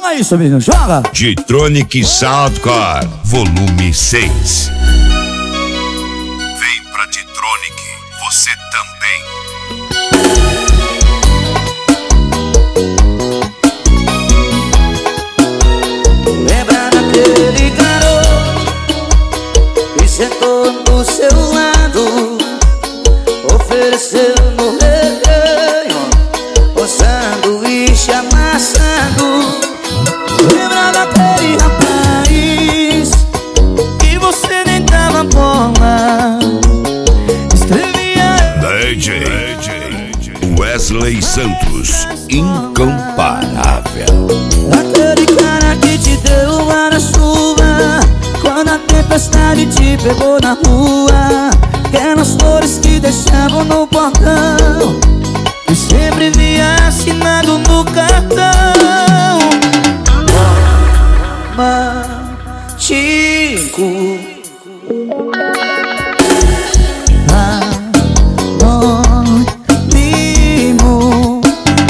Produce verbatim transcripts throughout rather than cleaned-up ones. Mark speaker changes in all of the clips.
Speaker 1: Joga isso, menino, joga!
Speaker 2: G-Tronic Soundcore, volume seis. Vem pra G-Tronic, você também.
Speaker 3: Lembra daquele garoto que sentou do seu lado, ofereceu no recreio um sanduíche amassado. Lembra daquele rapaz que você nem dava bola, escrevia
Speaker 2: D J Wesley Santos, incomparável.
Speaker 3: aquele cara que te deu guarda-chuva quando a tempestade te pegou na rua, aquelas flores que deixavam no portão e sempre via assinado no cartão. Romântico, anônimo,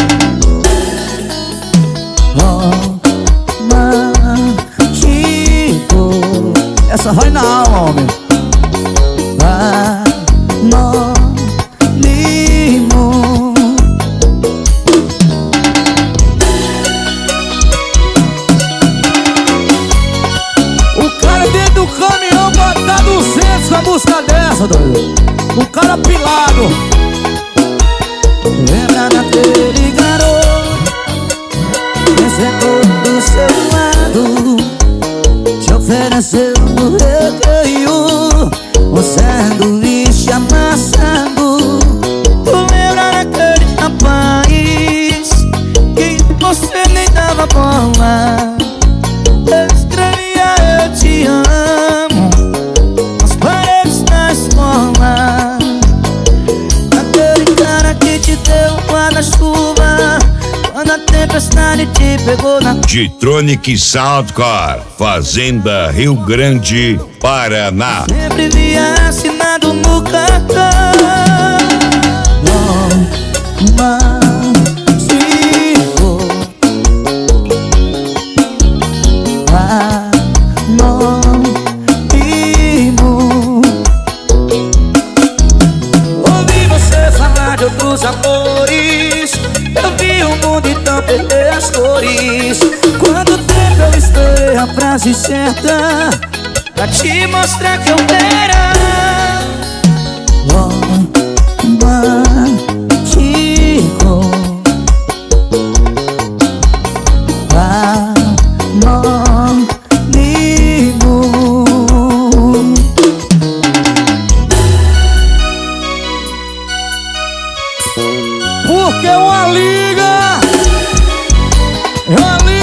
Speaker 3: romântico.
Speaker 1: Essa vai na alma, homem.
Speaker 3: Anônimo.
Speaker 1: O cara dentro do caminhão botar duzentos com a música dessa, doido. O cara pilado.
Speaker 3: Lembra daquele garoto que sentou do seu lado, te ofereceu no recreio um sanduíche amassado. Tu lembra daquele rapaz que você nem dava bola, escrevia eu te amo nas paredes da escola. Aquele cara que te deu guarda-chuva quando a tempestade te pegou na...
Speaker 2: G-Tronic Soundcore, Fazenda Rio Grande, Paraná.
Speaker 3: Sempre via assinado no cartão. Romântico, anônimo. Ouvi você falar de outros amores, eu vi o mundo então perder as cores. Quanto tempo eu esperei a frase certa pra te mostrar que eu era romântico, anônimo.
Speaker 1: Porque uma liga, uma liga